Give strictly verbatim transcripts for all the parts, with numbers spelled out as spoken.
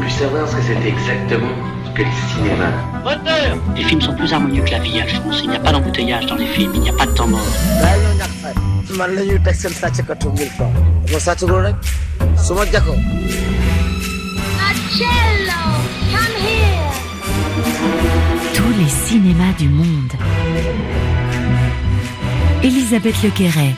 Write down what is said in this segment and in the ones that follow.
voulu savoir ce que c'était exactement que le cinéma. Moteur ! Les films sont plus harmonieux que la vie, Alphonse. Il n'y a pas d'embouteillage dans les films, il n'y a pas de temps mort. Tous les cinémas du monde. Elisabeth Lequéret.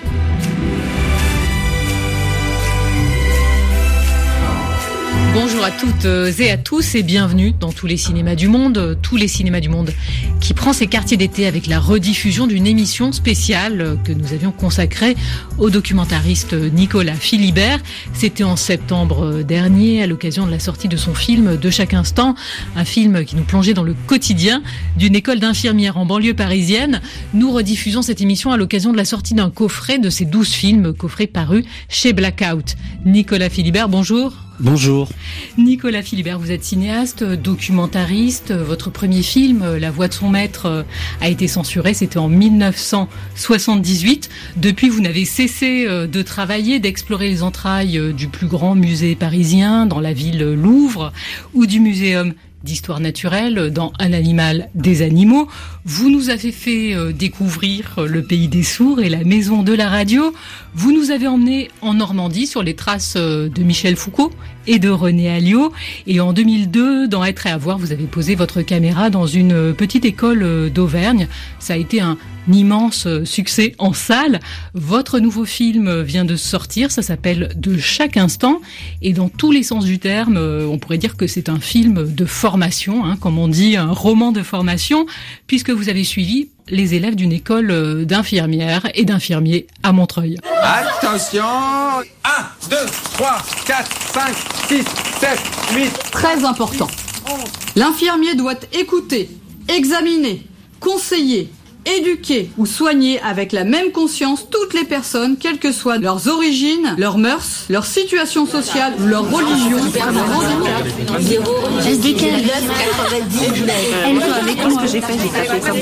Bonjour à toutes et à tous et bienvenue dans Tous les cinémas du monde. Tous les cinémas du monde qui prend ses quartiers d'été avec la rediffusion d'une émission spéciale que nous avions consacrée au documentariste Nicolas Philibert. C'était en septembre dernier à l'occasion de la sortie de son film De chaque instant, un film qui nous plongeait dans le quotidien d'une école d'infirmières en banlieue parisienne. Nous rediffusons cette émission à l'occasion de la sortie d'un coffret de ces douze films, coffret paru chez Blackout. Nicolas Philibert, bonjour. Bonjour. Nicolas Philibert, vous êtes cinéaste, documentariste. Votre premier film, La voix de son maître, a été censuré. C'était en dix-neuf cent soixante-dix-huit. Depuis, vous n'avez cessé de travailler, d'explorer les entrailles du plus grand musée parisien dans la ville Louvre ou du muséum d'histoire naturelle dans Un animal, des animaux. Vous nous avez fait euh, découvrir le pays des sourds et la maison de la radio. Vous nous avez emmenés en Normandie sur les traces euh, de Michel Foucault et de René Alliot. Et en deux mille deux, dans Être et avoir, vous avez posé votre caméra dans une petite école euh, d'Auvergne. Ça a été un immense succès en salle. Votre nouveau film vient de sortir, ça s'appelle De chaque instant, et dans tous les sens du terme, on pourrait dire que c'est un film de formation, hein, comme on dit, un roman de formation, puisque vous avez suivi les élèves d'une école d'infirmières et d'infirmiers à Montreuil. Attention! un, deux, trois, quatre, cinq, six, sept, huit... Très important. L'infirmier doit écouter, examiner, conseiller, éduquer ou soigner avec la même conscience toutes les personnes, quelles que soient leurs origines, leurs mœurs, leur situation sociale, leur religion, leur handicap. S D K Elle va avec ce que j'ai fait, j'ai tapé comme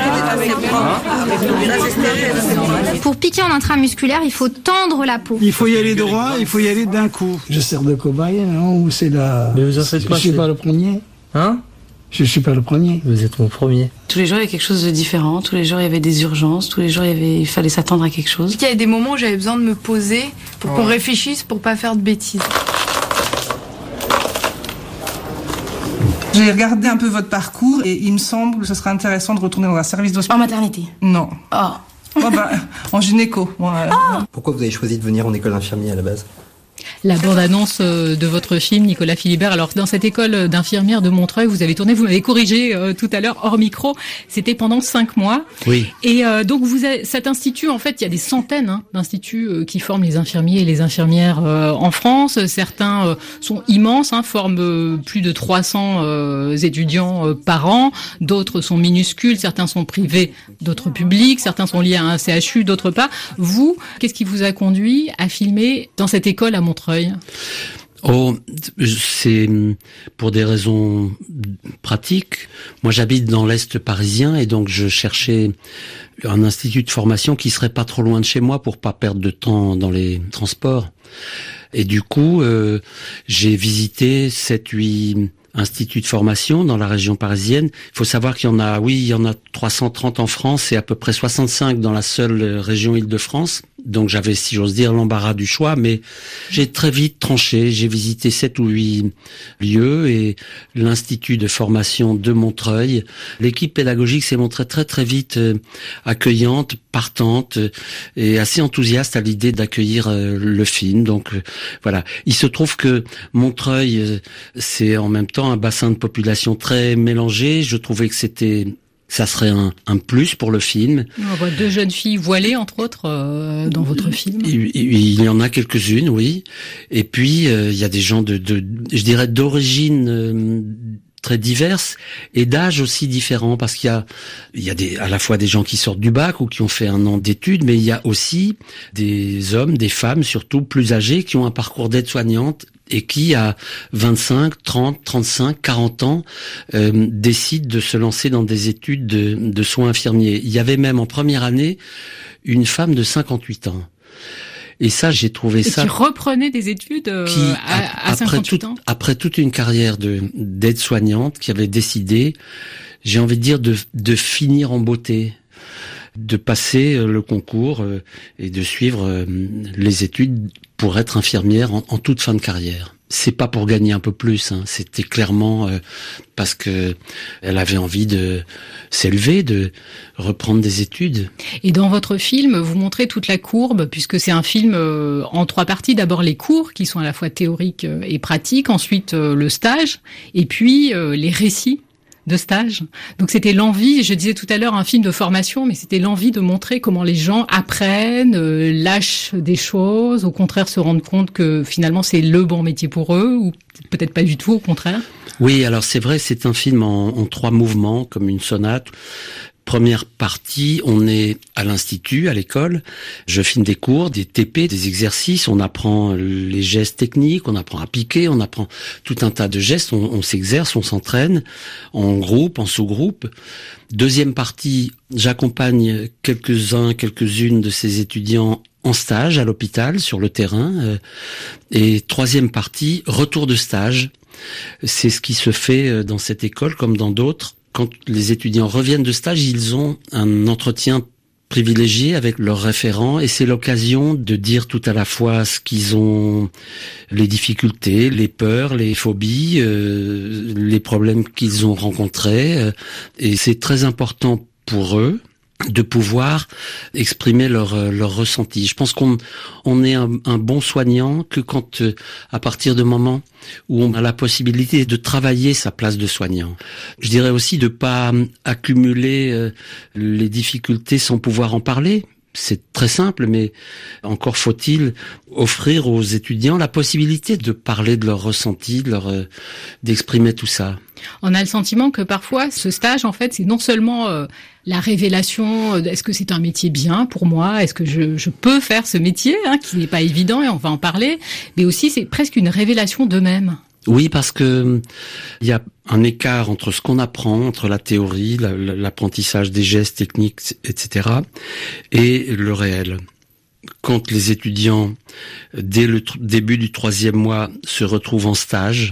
ça. Pour piquer en intramusculaire, il faut tendre la peau. Il faut y aller droit, il faut y aller d'un coup. Je sers de cobaye, non? Ou c'est la... Mais vous en faites pas. Je suis pas le premier. Hein? Je suis pas le premier. Vous êtes mon premier. Tous les jours, il y avait quelque chose de différent. Tous les jours, il y avait des urgences. Tous les jours, il, y avait... il fallait s'attendre à quelque chose. Il y avait des moments où j'avais besoin de me poser pour ouais. qu'on réfléchisse, pour pas faire de bêtises. J'ai regardé un peu votre parcours et il me semble que ce serait intéressant de retourner dans un service d'hospital. En maternité? Non. Oh. Oh bah, en gynéco. Ouais. Oh. Pourquoi vous avez choisi de venir en école d'infirmier à la base? La bande-annonce de votre film, Nicolas Philibert. Alors, dans cette école d'infirmières de Montreuil, vous avez tourné, vous m'avez corrigé euh, tout à l'heure, hors micro, c'était pendant cinq mois. Oui. Et euh, donc, vous avez, cet institut, en fait, il y a des centaines hein, d'instituts euh, qui forment les infirmiers et les infirmières euh, en France. Certains euh, sont immenses, hein, forment euh, plus de trois cents euh, étudiants euh, par an. D'autres sont minuscules, certains sont privés, d'autres publics. Certains sont liés à un C H U, d'autres pas. Vous, qu'est-ce qui vous a conduit à filmer dans cette école à Montreuil? Oh, c'est pour des raisons pratiques. Moi, j'habite dans l'Est parisien et donc je cherchais un institut de formation qui serait pas trop loin de chez moi pour pas perdre de temps dans les transports. Et du coup, euh, j'ai visité sept, huit instituts de formation dans la région parisienne. Il faut savoir qu'il y en a, oui, il y en a trois cent trente en France et à peu près soixante-cinq dans la seule région Île-de-France. Donc j'avais, si j'ose dire, l'embarras du choix, mais j'ai très vite tranché. J'ai visité sept ou huit lieux et l'institut de formation de Montreuil. L'équipe pédagogique s'est montrée très très vite euh, accueillante, partante euh, et assez enthousiaste à l'idée d'accueillir euh, le film. Donc euh, voilà. Il se trouve que Montreuil, euh, c'est en même temps un bassin de population très mélangé. Je trouvais que c'était ça serait un, un plus pour le film. On voit deux jeunes filles voilées, entre autres, euh, dans votre film. Il, il y en a quelques-unes, oui. Et puis, euh, il y a des gens de, de je dirais, d'origine euh, très diverses et d'âge aussi différents, parce qu'il y a, il y a des, à la fois des gens qui sortent du bac ou qui ont fait un an d'études, mais il y a aussi des hommes, des femmes, surtout plus âgés, qui ont un parcours d'aide-soignante et qui, à vingt-cinq, trente, trente-cinq, quarante ans, euh, décident de se lancer dans des études de, de soins infirmiers. Il y avait même en première année une femme de cinquante-huit ans. Et ça, j'ai trouvé et ça... qui reprenait des études euh, qui, à, à après cinquante-huit tout, ans. Après toute une carrière de d'aide-soignante, qui avait décidé, j'ai envie de dire, de, de finir en beauté, de passer le concours euh, et de suivre euh, les études pour être infirmière en, en toute fin de carrière. C'est pas pour gagner un peu plus, hein. C'était clairement euh, parce que elle avait envie de s'élever, de reprendre des études. Et dans votre film, vous montrez toute la courbe, puisque c'est un film euh, en trois parties. D'abord les cours, qui sont à la fois théoriques et pratiques, ensuite euh, le stage, et puis euh, les récits de stage. Donc c'était l'envie, je disais tout à l'heure un film de formation, mais c'était l'envie de montrer comment les gens apprennent, euh, lâchent des choses, au contraire se rendent compte que finalement c'est le bon métier pour eux, ou peut-être pas du tout, au contraire. Oui, alors c'est vrai, c'est un film en, en trois mouvements, comme une sonate. Première partie, on est à l'institut, à l'école. Je filme des cours, des T P, des exercices. On apprend les gestes techniques, on apprend à piquer, on apprend tout un tas de gestes. On, on s'exerce, on s'entraîne en groupe, en sous-groupe. Deuxième partie, j'accompagne quelques-uns, quelques-unes de ces étudiants en stage à l'hôpital, sur le terrain. Et troisième partie, retour de stage. C'est ce qui se fait dans cette école comme dans d'autres. Quand les étudiants reviennent de stage, ils ont un entretien privilégié avec leurs référents et c'est l'occasion de dire tout à la fois ce qu'ils ont, les difficultés, les peurs, les phobies, euh, les problèmes qu'ils ont rencontrés. Euh, et c'est très important pour eux de pouvoir exprimer leur leur ressenti. Je pense qu'on on est un, un bon soignant que quand euh, à partir du moment où on a la possibilité de travailler sa place de soignant. Je dirais aussi de pas accumuler euh, les difficultés sans pouvoir en parler. C'est très simple, mais encore faut-il offrir aux étudiants la possibilité de parler de leurs ressentis, de leur, euh, d'exprimer tout ça. On a le sentiment que parfois, ce stage, en fait, c'est non seulement euh, la révélation, euh, est-ce que c'est un métier bien pour moi, est-ce que je, je peux faire ce métier, hein, qui n'est pas évident, et on va en parler, mais aussi c'est presque une révélation d'eux-mêmes. Oui, parce que il y a un écart entre ce qu'on apprend, entre la théorie, la, l'apprentissage des gestes techniques, et cetera, et le réel. Quand les étudiants, dès le tr- début du troisième mois, se retrouvent en stage,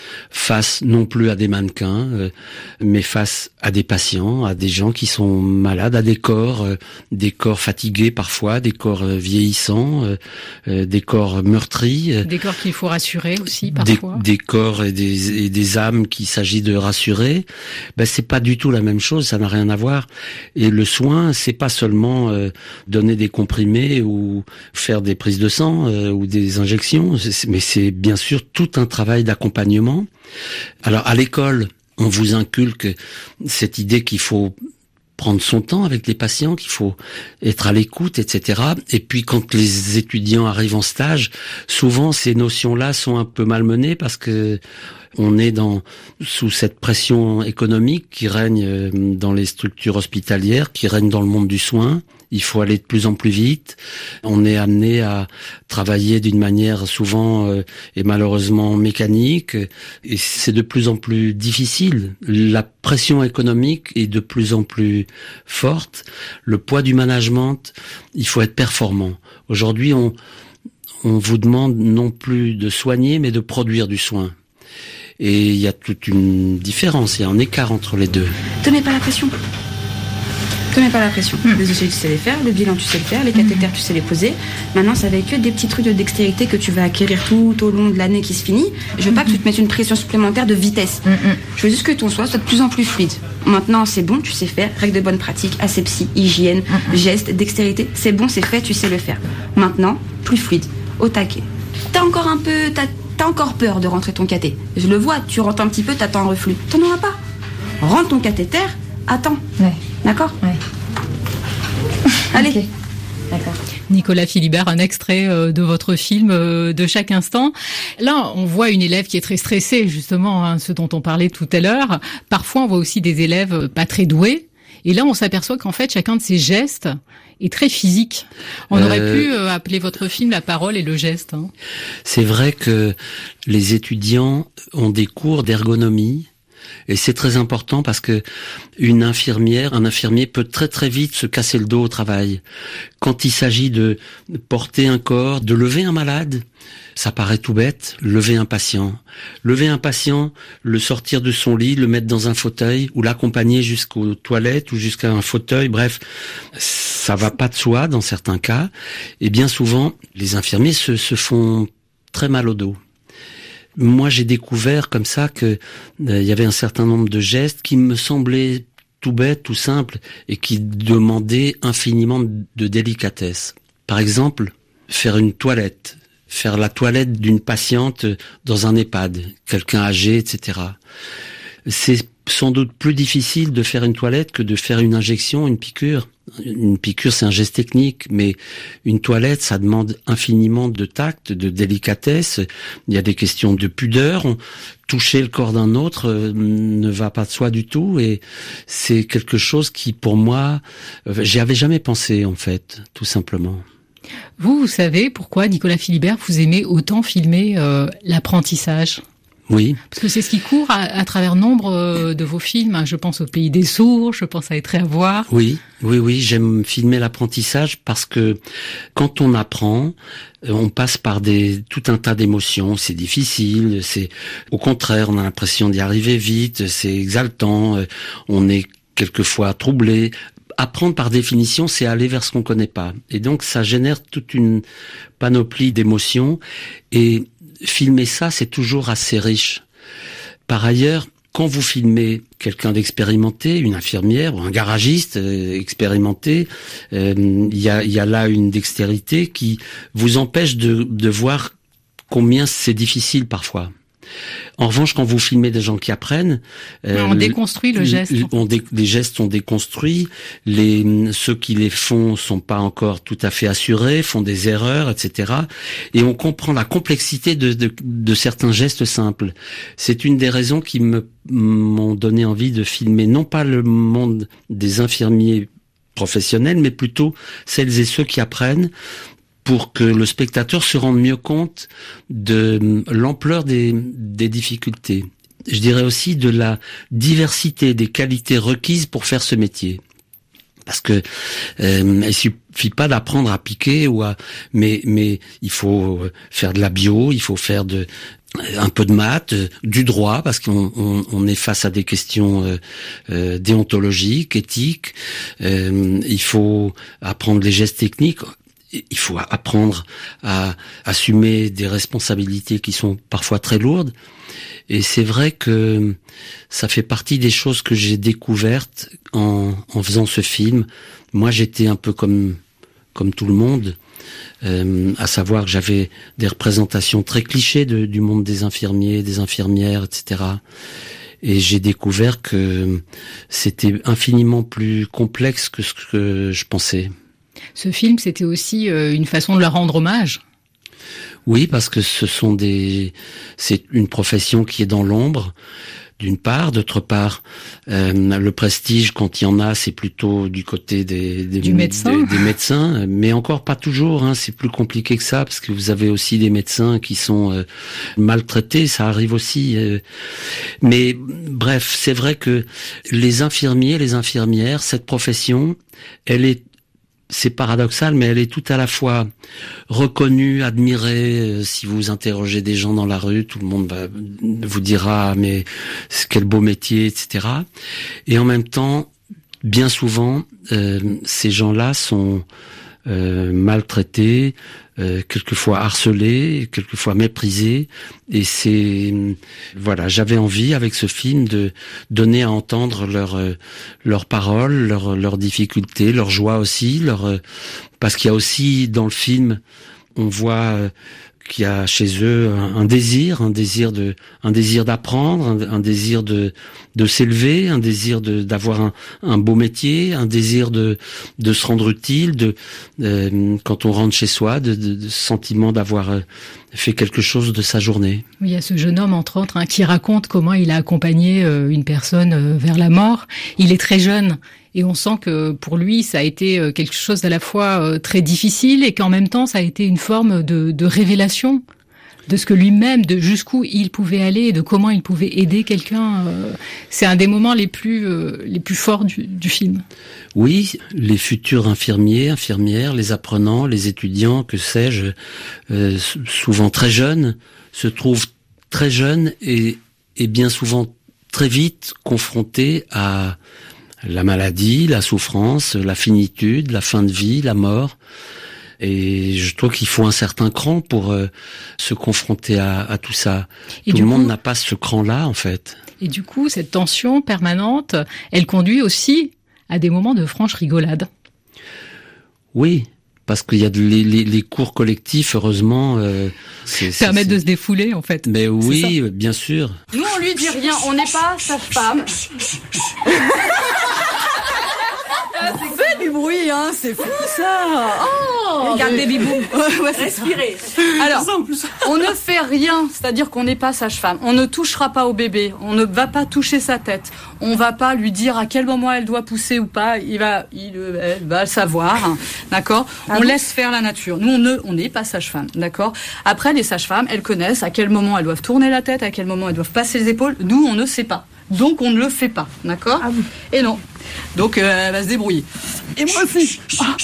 face non plus à des mannequins, euh, mais face à des patients, à des gens qui sont malades, à des corps, euh, des corps fatigués parfois, des corps euh, vieillissants, euh, euh, des corps meurtris. Euh, des corps qu'il faut rassurer aussi parfois. Des, des corps et des, et des âmes qu'il s'agit de rassurer. Ben c'est pas du tout la même chose, ça n'a rien à voir. Et le soin, c'est pas seulement euh, donner des comprimés ou faire des prises de sang euh, ou des injections, c'est, mais c'est bien sûr tout un travail d'accompagnement. Alors à l'école, on vous inculque cette idée qu'il faut prendre son temps avec les patients, qu'il faut être à l'écoute, et cetera. Et puis quand les étudiants arrivent en stage, souvent ces notions-là sont un peu malmenées parce que on est dans sous cette pression économique qui règne dans les structures hospitalières, qui règne dans le monde du soin. Il faut aller de plus en plus vite. On est amené à travailler d'une manière souvent euh, et malheureusement mécanique, et c'est de plus en plus difficile. La pression économique est de plus en plus forte. Le poids du management, il faut être performant. Aujourd'hui, on on vous demande non plus de soigner, mais de produire du soin. Et il y a toute une différence, il y a un écart entre les deux. Te mets pas la pression. Te mets pas la pression. Mmh. Les études, tu sais les faire, le bilan, tu sais le faire, les cathéters, tu sais les poser. Maintenant, ça va être que des petits trucs de dextérité que tu vas acquérir tout au long de l'année qui se finit. Je veux mmh. pas que tu te mettes une pression supplémentaire de vitesse. Mmh. Je veux juste que ton soin soit de plus en plus fluide. Maintenant, c'est bon, tu sais faire, règles de bonne pratique, asepsie, hygiène, mmh. gestes, dextérité, c'est bon, c'est fait, tu sais le faire. Maintenant, plus fluide, au taquet. T'as encore un peu... T'as, t'as encore peur de rentrer ton cathé. Je le vois, tu rentres un petit peu, t'attends un reflux. T'en auras pas. Rentre ton cathéter, attends. Ouais. D'accord ? Ouais. Allez. Okay. D'accord. Nicolas Philibert, un extrait euh, de votre film euh, de chaque instant. Là, on voit une élève qui est très stressée, justement, hein, ce dont on parlait tout à l'heure. Parfois, on voit aussi des élèves pas très doués. Et là, on s'aperçoit qu'en fait, chacun de ces gestes est très physique. On euh... aurait pu euh, appeler votre film La parole et le geste. Hein. C'est vrai que les étudiants ont des cours d'ergonomie Et c'est très important parce que une infirmière, un infirmier peut très très vite se casser le dos au travail. Quand il s'agit de porter un corps, de lever un malade, ça paraît tout bête, lever un patient. Lever un patient, le sortir de son lit, le mettre dans un fauteuil ou l'accompagner jusqu'aux toilettes ou jusqu'à un fauteuil, bref, ça va pas de soi dans certains cas. Et bien souvent, les infirmiers se, se font très mal au dos. Moi, j'ai découvert comme ça que euh, y avait un certain nombre de gestes qui me semblaient tout bêtes, tout simples, et qui demandaient infiniment de délicatesse. Par exemple, faire une toilette, faire la toilette d'une patiente dans un EHPAD, quelqu'un âgé, et cetera. C'est sans doute plus difficile de faire une toilette que de faire une injection, une piqûre. Une piqûre, c'est un geste technique, mais une toilette, ça demande infiniment de tact, de délicatesse. Il y a des questions de pudeur. On, toucher le corps d'un autre euh, ne va pas de soi du tout, et c'est quelque chose qui, pour moi, euh, j'y avais jamais pensé, en fait, tout simplement. Vous, vous savez pourquoi, Nicolas Philibert, vous aimez autant filmer euh, l'apprentissage ? Oui. Parce que c'est ce qui court à, à travers nombre euh, de vos films. Je pense au Pays des Sourds, je pense à Être et avoir. Oui, oui, oui, j'aime filmer l'apprentissage parce que quand on apprend, on passe par des tout un tas d'émotions. C'est difficile, c'est au contraire, on a l'impression d'y arriver vite, c'est exaltant, on est quelquefois troublé. Apprendre par définition, c'est aller vers ce qu'on connaît pas. Et donc ça génère toute une panoplie d'émotions, et filmer ça, c'est toujours assez riche. Par ailleurs, quand vous filmez quelqu'un d'expérimenté, une infirmière ou un garagiste euh, expérimenté, euh, il y a, y a là une dextérité qui vous empêche de, de voir combien c'est difficile parfois. En revanche, quand vous filmez des gens qui apprennent, euh, on déconstruit le geste. On dé, les gestes sont déconstruits. Les ceux qui les font sont pas encore tout à fait assurés, font des erreurs, et cetera. Et on comprend la complexité de, de, de certains gestes simples. C'est une des raisons qui me m'ont donné envie de filmer non pas le monde des infirmiers professionnels, mais plutôt celles et ceux qui apprennent, pour que le spectateur se rende mieux compte de l'ampleur des, des difficultés. Je dirais aussi de la diversité des qualités requises pour faire ce métier. Parce que euh, il suffit pas d'apprendre à piquer ou à, mais mais il faut faire de la bio, il faut faire de un peu de maths, du droit, parce qu'on on, on est face à des questions euh, euh, déontologiques, éthiques. Euh, il faut apprendre les gestes techniques. Il faut apprendre à assumer des responsabilités qui sont parfois très lourdes. Et c'est vrai que ça fait partie des choses que j'ai découvertes en, en faisant ce film. Moi, j'étais un peu comme comme tout le monde, euh, à savoir que j'avais des représentations très clichés de, du monde des infirmiers, des infirmières, et cetera. Et j'ai découvert que c'était infiniment plus complexe que ce que je pensais. Ce film, c'était aussi euh, une façon de leur rendre hommage. Oui, parce que ce sont des, c'est une profession qui est dans l'ombre, d'une part. D'autre part, euh, le prestige, quand il y en a, c'est plutôt du côté des, des, du médecin. des, des médecins, mais encore pas toujours. Hein, c'est plus compliqué que ça, parce que vous avez aussi des médecins qui sont euh, maltraités, ça arrive aussi. Euh, mais bref, c'est vrai que les infirmiers, les infirmières, cette profession, elle est c'est paradoxal, mais elle est tout à la fois reconnue, admirée. Si vous interrogez des gens dans la rue, tout le monde va, vous dira « mais quel beau métier », et cetera. Et en même temps, bien souvent, euh, ces gens-là sont euh, maltraités, euh, quelquefois harcelés, quelquefois méprisés. Et c'est voilà, j'avais envie avec ce film de donner à entendre leurs leurs paroles, leurs leurs difficultés, leurs joies aussi, leur parce qu'il y a aussi dans le film, on voit qu'il y a chez eux un, un désir, un désir de, un désir d'apprendre, un, un désir de, de s'élever, un désir de, d'avoir un, un beau métier, un désir de, de se rendre utile, de, euh, quand on rentre chez soi, de, de, de sentiment d'avoir fait quelque chose de sa journée. Oui, il y a ce jeune homme, entre autres, hein, qui raconte comment il a accompagné euh, une personne euh, vers la mort. Il est très jeune. Et on sent que pour lui, ça a été quelque chose à la fois très difficile et qu'en même temps, ça a été une forme de, de révélation. de ce que lui-même, de jusqu'où il pouvait aller et de comment il pouvait aider quelqu'un. Euh, c'est un des moments les plus euh, les plus forts du, du film. Oui, les futurs infirmiers, infirmières, les apprenants, les étudiants, que sais-je, euh, souvent très jeunes, se trouvent très jeunes et, et bien souvent très vite confrontés à la maladie, la souffrance, la finitude, la fin de vie, la mort. Et je trouve qu'il faut un certain cran pour euh, se confronter à, à tout ça. Et tout le monde coup, n'a pas ce cran-là, en fait. Et du coup, cette tension permanente, elle conduit aussi à des moments de franche rigolade. Oui, parce qu'il y a de, les, les, les cours collectifs, heureusement... Euh, c'est, permettent c'est, de se défouler, en fait. Mais oui, bien sûr. Nous, on lui dit rien, on n'est pas sa femme. Fais du bruit, hein, c'est fou ça. Oh, regarde mais... Baby Boom. Ouais, ouais, respirez. Alors, on ne fait rien, c'est-à-dire qu'on n'est pas sage-femme. On ne touchera pas au bébé, on ne va pas toucher sa tête. On va pas lui dire à quel moment elle doit pousser ou pas. Il va, il, elle va le savoir, hein, d'accord. Ah on bon laisse faire la nature. Nous, on ne, on n'est pas sage-femme, d'accord. Après, les sages-femmes, elles connaissent à quel moment elles doivent tourner la tête, à quel moment elles doivent passer les épaules. Nous, on ne sait pas. Donc on ne le fait pas, d'accord. Ah oui. Et non. Donc euh, elle va se débrouiller. Et moi aussi. Ah,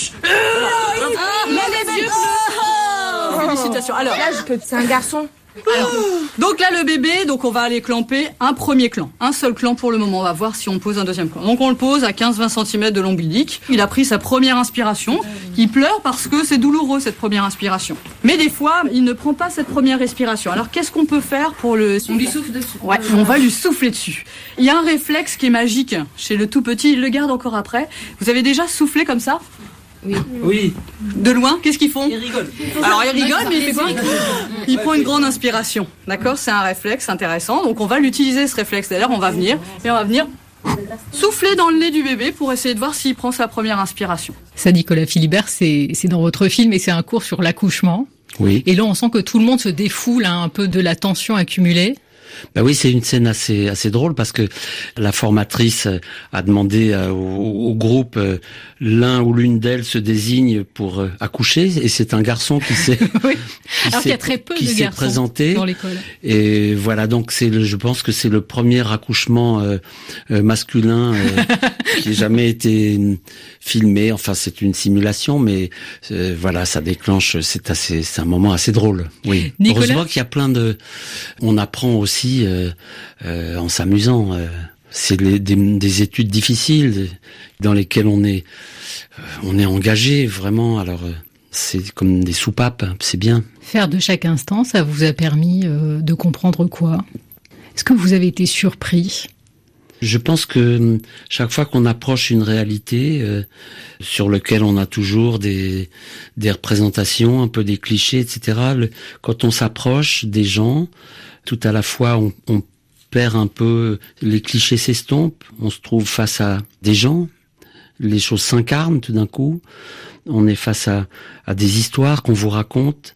ah, là, les yeux bleus. Oh, félicitations. Alors là, je peux... c'est un garçon. Alors, donc là le bébé, donc on va aller clamper un premier clan, un seul clan pour le moment. On va voir si on pose un deuxième clan. Donc on le pose à quinze à vingt centimètres de l'ombilic. Il a pris sa première inspiration. Il pleure parce que c'est douloureux cette première inspiration. Mais des fois, il ne prend pas cette première respiration. Alors qu'est-ce qu'on peut faire pour le... On lui souffle dessus. Ouais, on va lui souffler dessus. Il y a un réflexe qui est magique chez le tout petit. Il le garde encore après. Vous avez déjà soufflé comme ça ? Oui. Oui. De loin, qu'est-ce qu'ils font ? Ils rigolent. Alors ils rigolent, mais il fait quoi ? Il prend une grande inspiration. D'accord ? C'est un réflexe intéressant. Donc on va l'utiliser ce réflexe. D'ailleurs, on va venir et on va venir souffler dans le nez du bébé pour essayer de voir s'il prend sa première inspiration. Ça, Nicolas Philibert, c'est, c'est dans votre film et c'est un cours sur l'accouchement. Oui. Et là, on sent que tout le monde se défoule hein, un peu de la tension accumulée. Ben oui, c'est une scène assez assez drôle parce que la formatrice a demandé au, au groupe euh, l'un ou l'une d'elles se désigne pour euh, accoucher et c'est un garçon qui s'est oui. qui Alors s'est, qu'il y a très peu qui de s'est garçons présenté dans l'école. Et voilà, donc c'est le, je pense que c'est le premier accouchement euh, euh, masculin euh, qui ait jamais été filmé. Enfin, c'est une simulation, mais euh, voilà, ça déclenche. C'est assez, c'est un moment assez drôle. Oui. Nicolas... Heureusement qu'il y a plein de. On apprend aussi euh, euh, en s'amusant. Euh, c'est les, des, des études difficiles dans lesquelles on est, euh, on est engagé vraiment. Alors. Euh, c'est comme des soupapes, c'est bien. Faire de chaque instant, ça vous a permis euh, de comprendre quoi ? Est-ce que vous avez été surpris ? Je pense que chaque fois qu'on approche une réalité euh, sur laquelle on a toujours des des représentations, un peu des clichés, et cetera. Le, quand on s'approche des gens, tout à la fois on, on perd un peu, les clichés s'estompent, on se trouve face à des gens, les choses s'incarnent tout d'un coup. On est face à, à des histoires qu'on vous raconte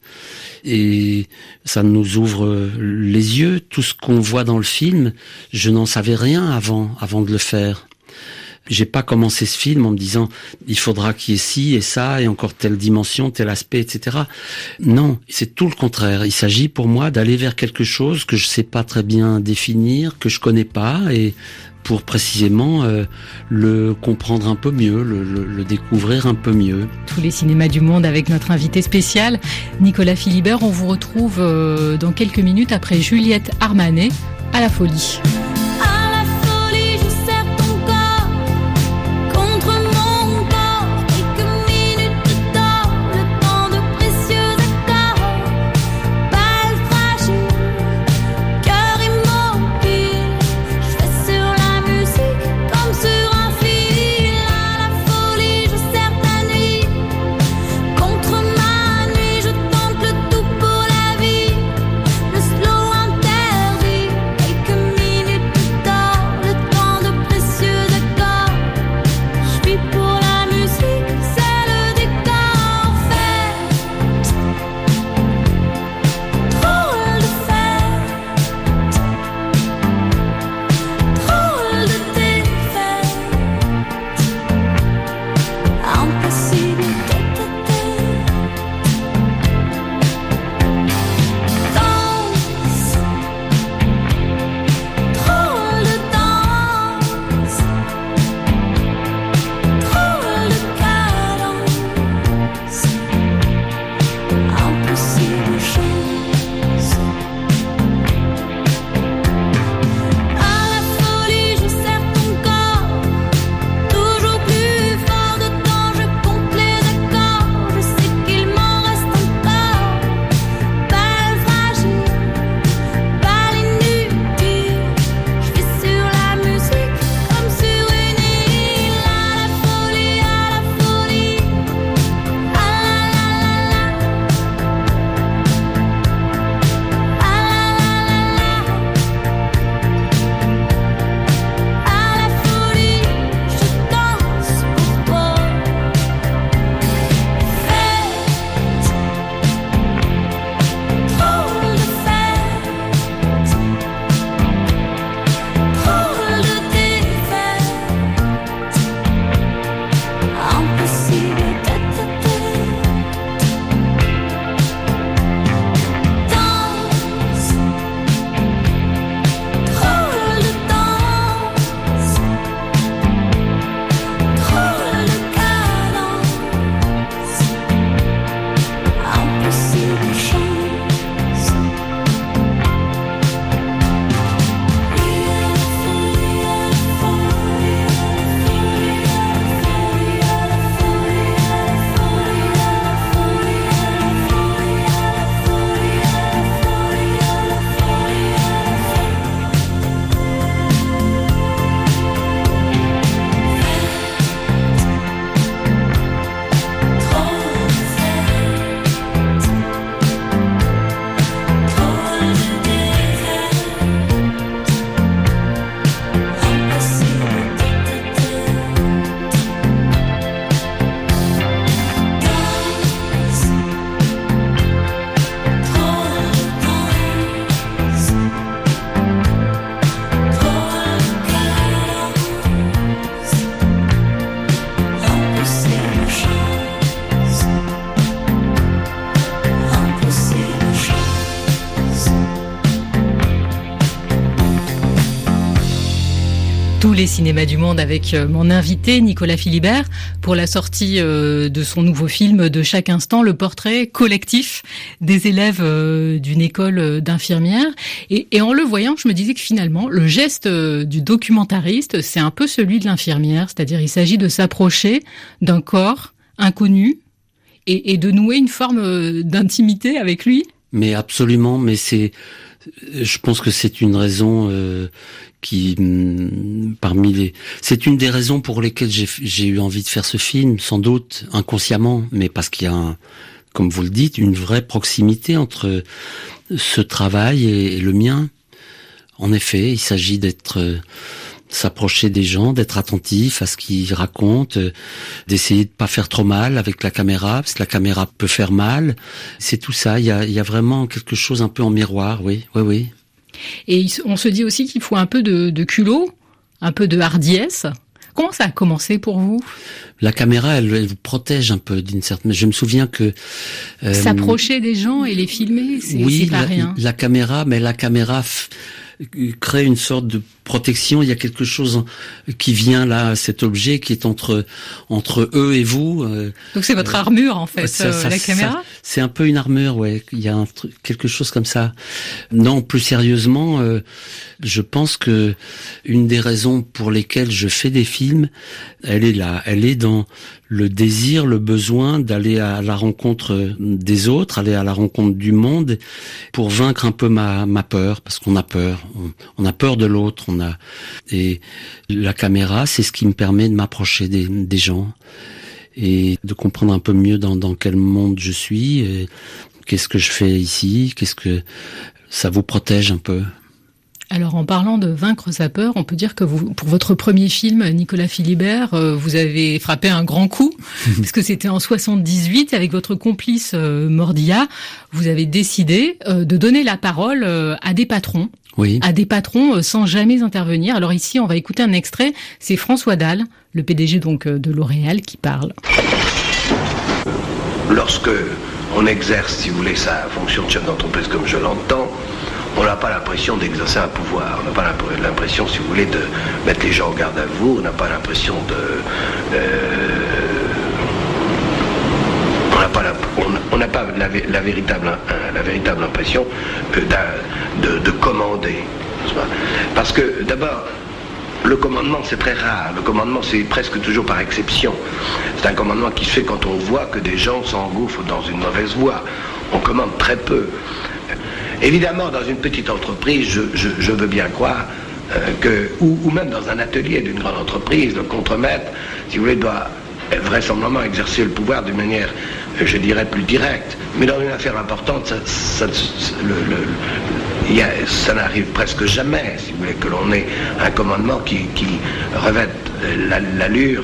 et ça nous ouvre les yeux. Tout ce qu'on voit dans le film, je n'en savais rien avant, avant de le faire. J'ai pas commencé ce film en me disant il faudra qu'il y ait ci et ça et encore telle dimension, tel aspect, et cetera. Non, c'est tout le contraire. Il s'agit pour moi d'aller vers quelque chose que je sais pas très bien définir, que je connais pas et pour précisément euh, le comprendre un peu mieux, le, le, le découvrir un peu mieux. Tous les cinémas du monde avec notre invité spécial, Nicolas Philibert. On vous retrouve euh, dans quelques minutes après Juliette Armanet à la folie. Slow interdit, quelques minutes les cinémas du monde avec mon invité Nicolas Philibert pour la sortie de son nouveau film De chaque instant, le portrait collectif des élèves d'une école d'infirmières. Et, et en le voyant, je me disais que finalement, le geste du documentariste, c'est un peu celui de l'infirmière, c'est-à-dire il s'agit de s'approcher d'un corps inconnu et, et de nouer une forme d'intimité avec lui. Mais absolument, mais c'est, je pense que c'est une raison euh, qui, parmi les, c'est une des raisons pour lesquelles j'ai, j'ai eu envie de faire ce film, sans doute inconsciemment, mais parce qu'il y a, un, comme vous le dites, une vraie proximité entre ce travail et, et le mien. En effet, il s'agit d'être euh, s'approcher des gens, d'être attentif à ce qu'ils racontent, euh, d'essayer de pas faire trop mal avec la caméra, parce que la caméra peut faire mal. C'est tout ça. Il y a, il y a vraiment quelque chose un peu en miroir, oui, oui, oui. Et on se dit aussi qu'il faut un peu de, de culot, un peu de hardiesse. Comment ça a commencé pour vous ? La caméra, elle, elle vous protège un peu d'une certaine. Je me souviens que euh, s'approcher des gens et les filmer, c'est, oui, c'est pas la, rien. La caméra, mais la caméra f- crée une sorte de protection. Il y a quelque chose qui vient là, cet objet qui est entre entre eux et vous. Donc c'est votre euh, armure en fait, ça, ça, euh, la caméra. Ça, c'est un peu une armure, ouais. Il y a un truc, quelque chose comme ça. Non, plus sérieusement, euh, je pense que une des raisons pour lesquelles je fais des films, elle est là. Elle est dans le désir, le besoin d'aller à la rencontre des autres, aller à la rencontre du monde, pour vaincre un peu ma ma peur, parce qu'on a peur. On, on a peur de l'autre. On a et la caméra, c'est ce qui me permet de m'approcher des, des gens et de comprendre un peu mieux dans, dans quel monde je suis, et qu'est-ce que je fais ici, qu'est-ce que ça vous protège un peu. Alors, en parlant de vaincre sa peur, on peut dire que vous, pour votre premier film, Nicolas Philibert, vous avez frappé un grand coup, parce que c'était en soixante-dix-huit, avec votre complice Mordilla, vous avez décidé de donner la parole à des patrons. Oui. À des patrons sans jamais intervenir. Alors ici, on va écouter un extrait. C'est François Dalle, le P D G donc de L'Oréal, qui parle. Lorsque on exerce, si vous voulez, sa fonction de chef d'entreprise comme je l'entends, on n'a pas l'impression d'exercer un pouvoir. On n'a pas l'impression, si vous voulez, de mettre les gens en garde à vous. On n'a pas l'impression de... Euh, on n'a pas, la, on, on n'a pas la, la, véritable, la véritable impression de, de, de commander. Parce que, d'abord, le commandement, c'est très rare. Le commandement, c'est presque toujours par exception. C'est un commandement qui se fait quand on voit que des gens s'engouffrent dans une mauvaise voie. On commande très peu. Évidemment, dans une petite entreprise, je, je, je veux bien croire euh, que, ou, ou même dans un atelier d'une grande entreprise, le contremaître, si vous voulez, doit vraisemblablement exercer le pouvoir d'une manière, je dirais, plus directe. Mais dans une affaire importante, ça, ça, le, le, il y a, ça n'arrive presque jamais, si vous voulez, que l'on ait un commandement qui, qui revête l'allure.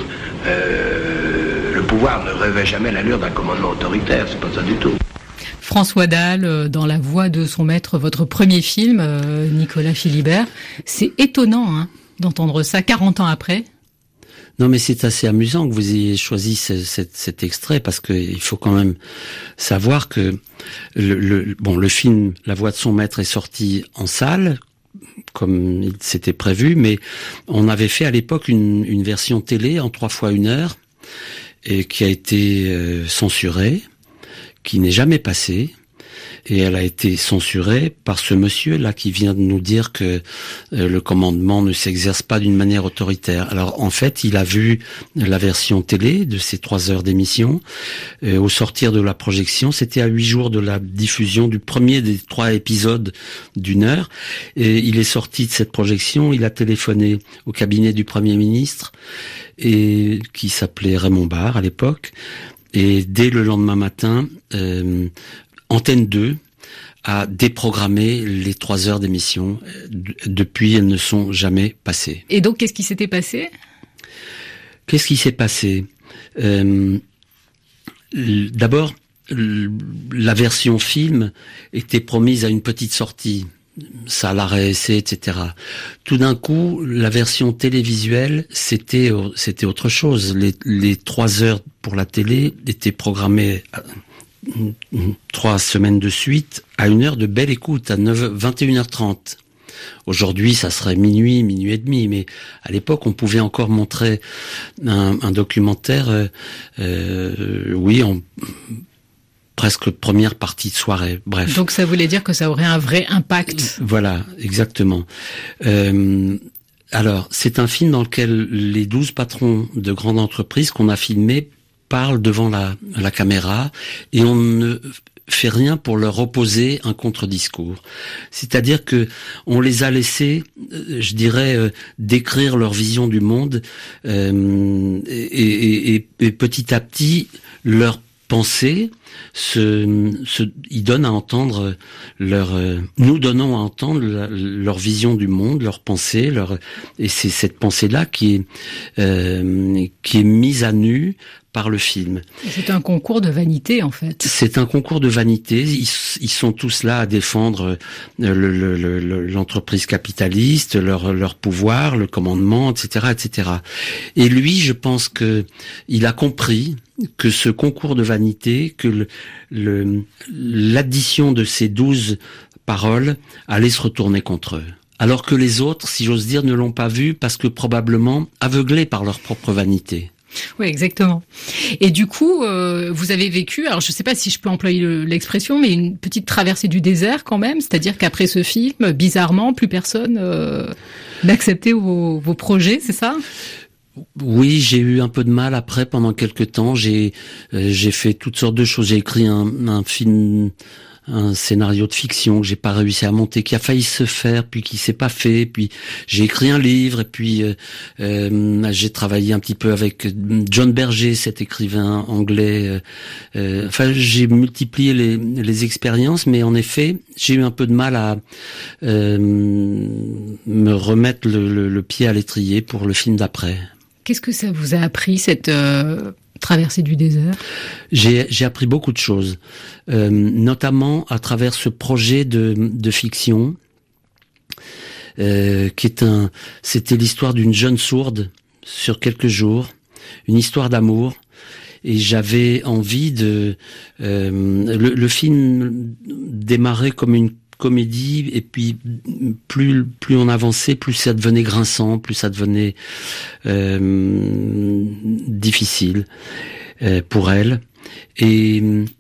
Euh, le pouvoir ne revêt jamais l'allure d'un commandement autoritaire, c'est pas ça du tout. François Dalle, dans la voix de son maître, votre premier film, euh, Nicolas Philibert. C'est étonnant hein, d'entendre ça quarante ans après. Non, mais c'est assez amusant que vous ayez choisi ce, cet, cet extrait, parce que il faut quand même savoir que le, le, bon, le film La voix de son maître est sorti en salle, comme il s'était prévu, mais on avait fait à l'époque une, une version télé en trois fois une heure, et qui a été euh, censurée, qui n'est jamais passée, et elle a été censurée par ce monsieur-là qui vient de nous dire que euh, le commandement ne s'exerce pas d'une manière autoritaire. Alors en fait, il a vu la version télé de ces trois heures d'émission. Euh, au sortir de la projection, c'était à huit jours de la diffusion du premier des trois épisodes d'une heure, et il est sorti de cette projection, il a téléphoné au cabinet du Premier ministre, et qui s'appelait Raymond Barre à l'époque. Et dès le lendemain matin, euh, Antenne deux a déprogrammé les trois heures d'émission. Depuis, elles ne sont jamais passées. Et donc, qu'est-ce qui s'était passé ? Qu'est-ce qui s'est passé ? euh, D'abord, la version film était promise à une petite sortie. Ça l'a réessayé, et cetera. Tout d'un coup, la version télévisuelle, c'était c'était autre chose. Les, les trois heures pour la télé étaient programmées à, trois semaines de suite à une heure de belle écoute, à neuf, vingt et une heures trente. Aujourd'hui, ça serait minuit, minuit et demi, mais à l'époque, on pouvait encore montrer un, un documentaire, euh, euh, oui, en presque première partie de soirée. Bref. Donc ça voulait dire que ça aurait un vrai impact. Voilà, exactement. Euh, alors, c'est un film dans lequel les douze patrons de grandes entreprises qu'on a filmés parlent devant la, la caméra et on ne fait rien pour leur opposer un contre-discours. C'est-à-dire que on les a laissés, je dirais, euh, décrire leur vision du monde euh, et, et, et petit à petit leur pensée se, se, ils donnent à entendre leur, euh, nous donnons à entendre la, leur vision du monde, leur pensée, leur, et c'est cette pensée-là qui est, euh, qui est mise à nu par le film. C'est un concours de vanité, en fait. C'est un concours de vanité. Ils, ils sont tous là à défendre le, le, le, l'entreprise capitaliste, leur, leur pouvoir, le commandement, et cetera, et cetera. Et lui, je pense que il a compris que ce concours de vanité, que le, le, l'addition de ces douze paroles allait se retourner contre eux. Alors que les autres, si j'ose dire, ne l'ont pas vu parce que probablement aveuglés par leur propre vanité. Oui, exactement. Et du coup, euh, vous avez vécu, alors je ne sais pas si je peux employer le, l'expression, mais une petite traversée du désert quand même, c'est-à-dire qu'après ce film, bizarrement, plus personne euh, n'acceptait vos, vos projets, c'est ça ? Oui, j'ai eu un peu de mal après pendant quelques temps. J'ai euh, j'ai fait toutes sortes de choses. J'ai écrit un, un film, un scénario de fiction que j'ai pas réussi à monter, qui a failli se faire, puis qui s'est pas fait. Puis j'ai écrit un livre, et puis euh, euh, j'ai travaillé un petit peu avec John Berger, cet écrivain anglais. Euh, euh, enfin, j'ai multiplié les, les expériences, mais en effet, j'ai eu un peu de mal à euh, me remettre le, le, le pied à l'étrier pour le film d'après. Qu'est-ce que ça vous a appris, cette euh, traversée du désert ? J'ai, j'ai appris beaucoup de choses, euh, notamment à travers ce projet de, de fiction, euh, qui est un, c'était l'histoire d'une jeune sourde sur quelques jours, une histoire d'amour. Et j'avais envie de, euh, le, le film démarrait comme une comédie, et puis plus plus on avançait, plus ça devenait grinçant, plus ça devenait euh, difficile euh, pour elle. Et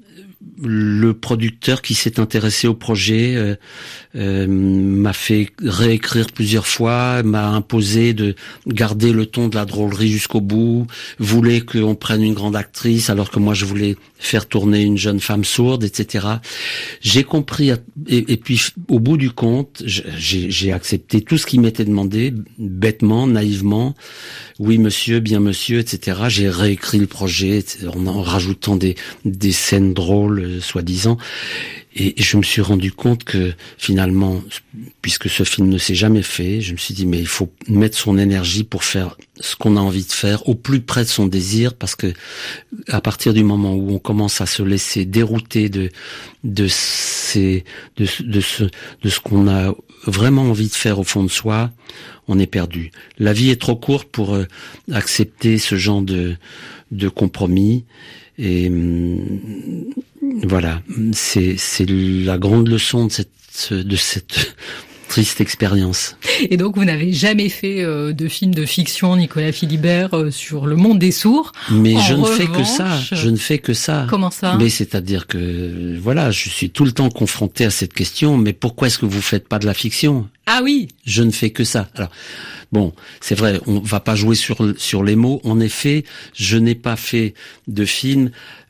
le producteur qui s'est intéressé au projet euh, euh, m'a fait réécrire plusieurs fois, m'a imposé de garder le ton de la drôlerie jusqu'au bout, voulait qu'on prenne une grande actrice alors que moi je voulais faire tourner une jeune femme sourde, et cetera. J'ai compris, et, et puis au bout du compte, j'ai, j'ai accepté tout ce qui m'était demandé, bêtement, naïvement. Oui monsieur, bien monsieur, et cetera. J'ai réécrit le projet en, en rajoutant des, des scènes drôles, soi-disant. Et je me suis rendu compte que finalement, puisque ce film ne s'est jamais fait, je me suis dit mais il faut mettre son énergie pour faire ce qu'on a envie de faire au plus près de son désir, parce que à partir du moment où on commence à se laisser dérouter de de ces de, de ce de ce qu'on a vraiment envie de faire au fond de soi, on est perdu. La vie est trop courte pour euh, accepter ce genre de de compromis. Et hum, voilà, c'est c'est la grande leçon de cette de cette triste expérience. Et donc vous n'avez jamais fait euh, de film de fiction, Nicolas Philibert, euh, sur le monde des sourds. Mais en je ne revanche, fais que ça. Je ne fais que ça. Comment ça ? Mais c'est-à-dire que voilà, je suis tout le temps confronté à cette question. Mais pourquoi est-ce que vous faites pas de la fiction ? Ah oui. Je ne fais que ça. Alors. Bon, c'est vrai, on va pas jouer sur sur les mots. En effet, je n'ai pas fait de film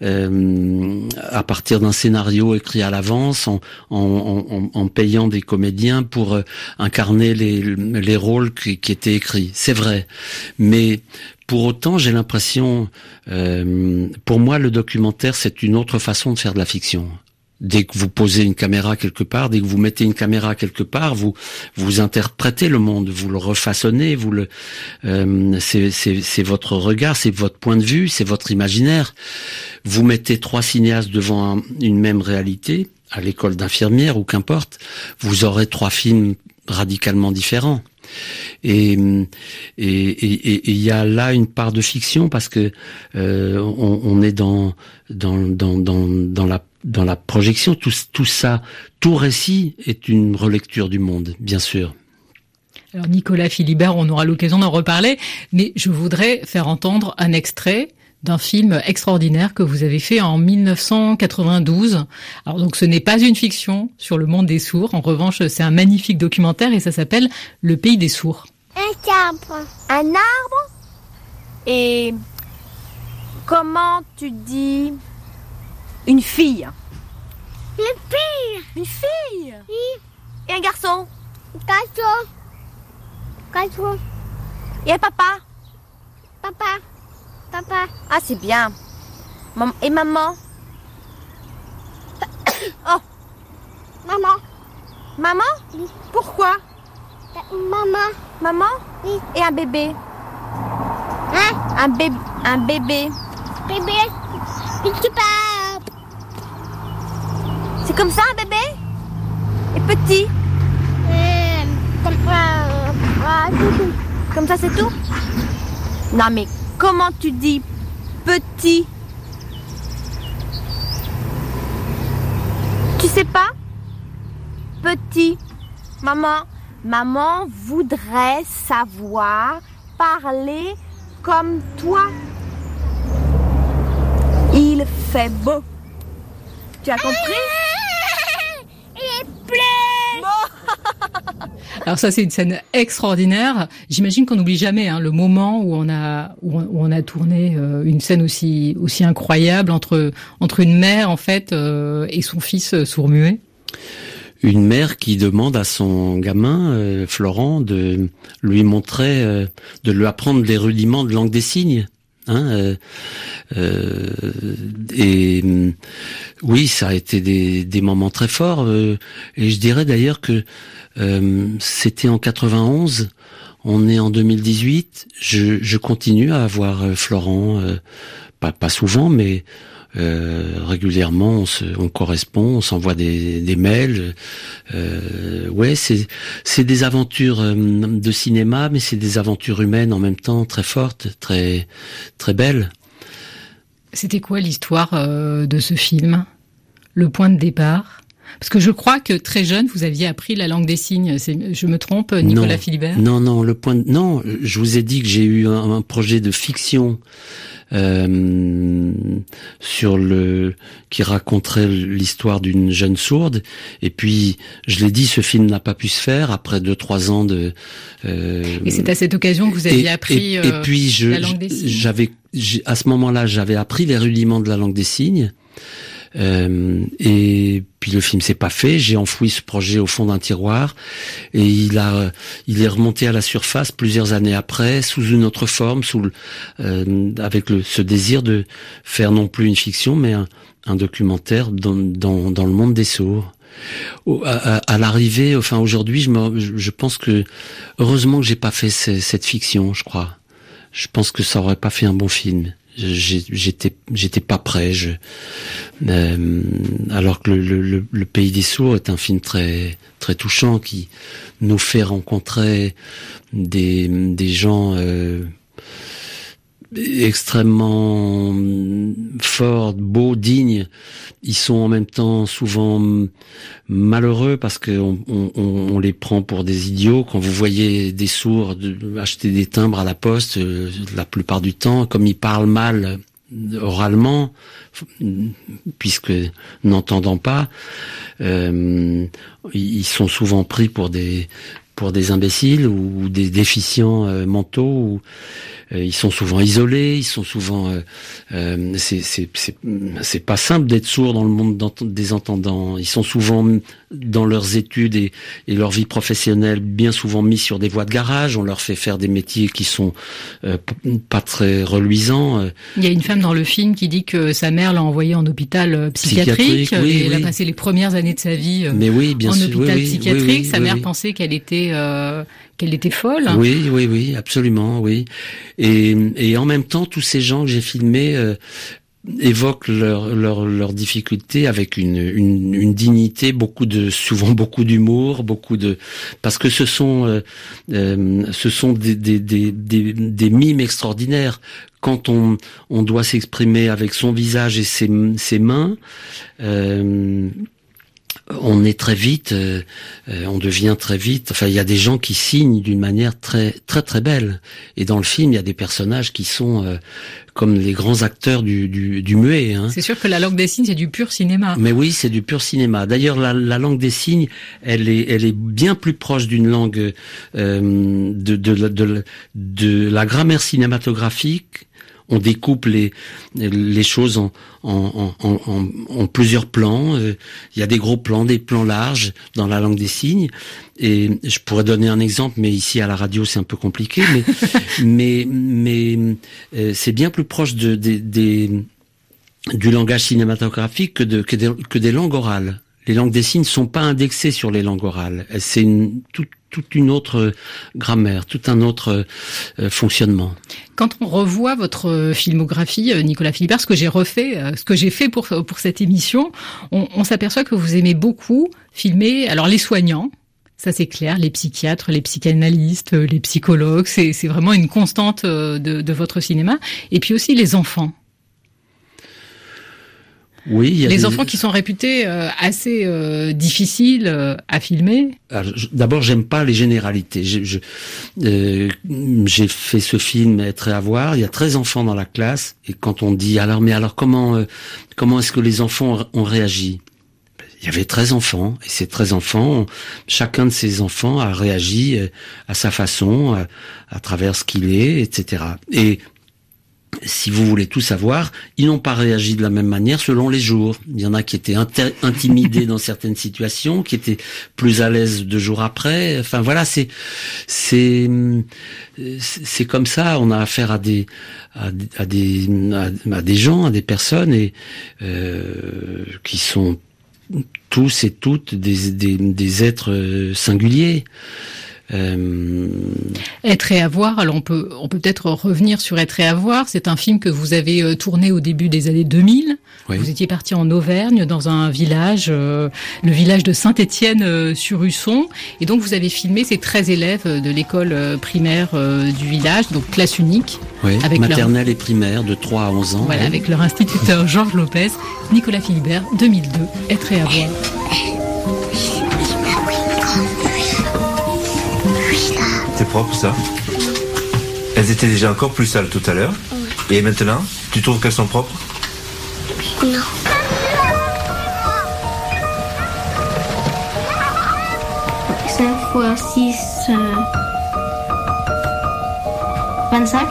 euh, à partir d'un scénario écrit à l'avance, en en, en, en payant des comédiens pour euh, incarner les les rôles qui, qui étaient écrits. C'est vrai, mais pour autant, j'ai l'impression, euh, pour moi, le documentaire, c'est une autre façon de faire de la fiction. Dès que vous posez une caméra quelque part, dès que vous mettez une caméra quelque part, vous vous interprétez le monde, vous le refaçonnez, vous le euh, c'est c'est c'est votre regard, c'est votre point de vue, c'est votre imaginaire. Vous mettez trois cinéastes devant un, une même réalité, à l'école d'infirmière ou qu'importe, vous aurez trois films radicalement différents. Et et il y a là une part de fiction parce que euh, on, on est dans dans dans dans dans la dans dans la projection, tout, tout ça, tout récit est une relecture du monde, bien sûr. Alors Nicolas Philibert, on aura l'occasion d'en reparler, mais je voudrais faire entendre un extrait d'un film extraordinaire que vous avez fait en mille neuf cent quatre-vingt-douze. Alors donc ce n'est pas une fiction sur le monde des sourds, en revanche c'est un magnifique documentaire et ça s'appelle Le Pays des sourds. Un arbre. Un arbre. Et comment tu dis une fille? Une fille. Une fille. Oui. Et un garçon? Garçon. Garçon. Et un papa? Papa. Papa. Ah, c'est bien. Et maman? Oh. Maman. Maman? Oui. Pourquoi? Maman. Maman? Oui. Et un bébé? Hein? Un bébé. Un bébé. Bébé. Petit pas. C'est comme ça un bébé? Et petit? Euh, comme, euh, euh, comme ça c'est tout? Non mais comment tu dis petit? Tu sais pas? Petit. Maman, maman voudrait savoir parler comme toi. Il fait beau. Tu as compris? Il pleut. Alors ça, c'est une scène extraordinaire. J'imagine qu'on n'oublie jamais hein, le moment où on a où on, où on a tourné euh, une scène aussi aussi incroyable entre entre une mère en fait euh, et son fils sourd-muet. Une mère qui demande à son gamin euh, Florent de lui montrer, euh, de lui apprendre les rudiments de langue des signes. Hein, euh, euh, et oui, ça a été des, des moments très forts. Euh, et je dirais d'ailleurs que euh, c'était en quatre-vingt-onze. On est en deux mille dix-huit. Je, je continue à avoir euh, Florent, euh, pas pas souvent, mais Euh, régulièrement, on, se, on correspond, on s'envoie des, des mails. Euh, ouais, c'est c'est des aventures euh, de cinéma, mais c'est des aventures humaines en même temps, très fortes, très très belles. C'était quoi l'histoire euh, de ce film? Le point de départ? Parce que je crois que très jeune, vous aviez appris la langue des signes. C'est, je me trompe, Nicolas non, Philibert? Non, non, le point de, non, je vous ai dit que j'ai eu un, un projet de fiction euh, sur le qui raconterait l'histoire d'une jeune sourde. Et puis, je l'ai dit, ce film n'a pas pu se faire après deux, trois ans de. Euh, et c'est à cette occasion que vous aviez et, appris et, et puis je, la langue des signes. J'avais, à ce moment-là, j'avais appris les rudiments de la langue des signes. Euh, et puis le film s'est pas fait. J'ai enfoui ce projet au fond d'un tiroir et il a, il est remonté à la surface plusieurs années après, sous une autre forme, sous le, euh, avec le, ce désir de faire non plus une fiction, mais un, un documentaire dans, dans, dans le monde des sourds. Au, à, à l'arrivée, enfin aujourd'hui, je, me, je pense que heureusement que j'ai pas fait ce, cette fiction. Je crois. Je pense que ça aurait pas fait un bon film. J'étais, j'étais pas prêt. Je, euh, alors que le, le, le Pays des sourds est un film très, très touchant qui nous fait rencontrer des, des gens euh, extrêmement forts, beaux, dignes. Ils sont en même temps souvent malheureux parce que on, on, on les prend pour des idiots. Quand vous voyez des sourds acheter des timbres à la poste, la plupart du temps, comme ils parlent mal oralement, puisque n'entendant pas, euh, ils sont souvent pris pour des pour des imbéciles ou des déficients euh, mentaux. Ou, euh, ils sont souvent isolés, ils sont souvent. Euh, euh, c'est c'est c'est c'est pas simple d'être sourd dans le monde des entendants. Ils sont souvent dans leurs études et, et leur vie professionnelle bien souvent mis sur des voies de garage. On leur fait faire des métiers qui sont euh, pas très reluisants. Il y a une femme dans le film qui dit que sa mère l'a envoyée en hôpital psychiatrique, psychiatrique oui, et elle oui. a passé les premières années de sa vie euh, Mais oui, bien en sûr, hôpital oui, psychiatrique. Oui, oui, sa oui, mère oui. pensait qu'elle était euh, qu'elle était folle. Oui, oui, oui, absolument, oui. Et, et en même temps, tous ces gens que j'ai filmés euh, évoquent leurs leur, leur difficultés avec une, une, une dignité, beaucoup de, souvent beaucoup d'humour, beaucoup de, parce que ce sont, euh, euh, ce sont des, des, des, des, des mimes extraordinaires. quand on on doit s'exprimer avec son visage et ses ses mains, euh, on est très vite, euh, on devient très vite. Enfin, il y a des gens qui signent d'une manière très très très belle. Et dans le film, il y a des personnages qui sont euh, comme les grands acteurs du du, du muet. Hein. C'est sûr que la langue des signes, c'est du pur cinéma. Mais oui, c'est du pur cinéma. D'ailleurs, la, la langue des signes, elle est elle est bien plus proche d'une langue euh, de, de, de de de la grammaire cinématographique. On découpe les les choses en en en en, en plusieurs plans. Il y a des gros plans, des plans larges dans la langue des signes. Et je pourrais donner un exemple, mais ici à la radio c'est un peu compliqué. Mais mais mais euh, c'est bien plus proche de des, des du langage cinématographique que de que des, que des langues orales. Les langues des signes sont pas indexées sur les langues orales. C'est une toute toute une autre grammaire, tout un autre euh, fonctionnement. Quand on revoit votre filmographie, Nicolas Philibert, ce que j'ai refait, ce que j'ai fait pour pour cette émission, on, on s'aperçoit que vous aimez beaucoup filmer. Alors les soignants, ça c'est clair, les psychiatres, les psychanalystes, les psychologues, c'est c'est vraiment une constante de de votre cinéma. Et puis aussi les enfants. Oui, il y a les des... enfants qui sont réputés euh, assez euh, difficiles euh, à filmer. Alors, je, d'abord, j'aime pas les généralités. Je, je, euh, j'ai fait ce film Être et avoir. Il y a treize enfants dans la classe, et quand on dit alors, mais alors comment euh, comment est-ce que les enfants ont réagi? Il y avait treize enfants, et ces treize enfants, on, chacun de ces enfants a réagi euh, à sa façon, à, à travers ce qu'il est, et cetera. Et si vous voulez tout savoir, ils n'ont pas réagi de la même manière selon les jours. Il y en a qui étaient inter- intimidés dans certaines situations, qui étaient plus à l'aise deux jours après. Enfin voilà, c'est c'est c'est comme ça. On a affaire à des à, à des à, à des gens, à des personnes et euh, qui sont tous et toutes des des, des êtres singuliers. Euh... Être et avoir, alors on peut on peut peut-être revenir sur Être et avoir. C'est un film que vous avez tourné au début des années deux mille. Oui. Vous étiez parti en Auvergne dans un village, euh, le village de Saint-Étienne-sur-Usson, et donc vous avez filmé ces treize élèves de l'école primaire euh, du village, donc classe unique. Oui, avec maternelle leur... et primaire de trois à onze ans. Voilà, oui. Avec leur instituteur Georges Lopez. Nicolas Philibert, deux mille deux, Être et avoir. C'est propre ça. Elles étaient déjà encore plus sales tout à l'heure. Oui. Et maintenant, tu trouves qu'elles sont propres? Non. cinq fois six, euh, vingt-cinq.